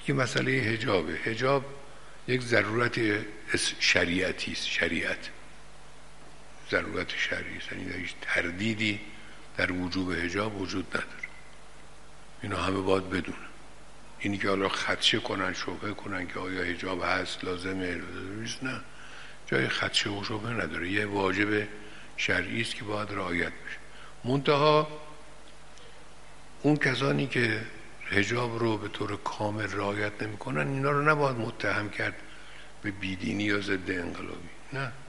یه مسئله حجابه. حجاب یک ضرورت شریعتی است. شریعت ضرورت شرعی است، یعنی هیچ تردیدی در وجوب حجاب وجود نداره. اینو همه باید بدونن. اینی که حالا خدشه کنن، شبهه کنن که آیا حجاب هست، لازمه، نه، جای خدشه و شبهه نداره. یه واجب شرعی است که باید رعایت بشه. منتها اون کسانی که حجاب رو به طور کامل رعایت نمی‌کنن، اینا رو نباید متهم کرد به بیدینی یا ضد انقلابی. نه،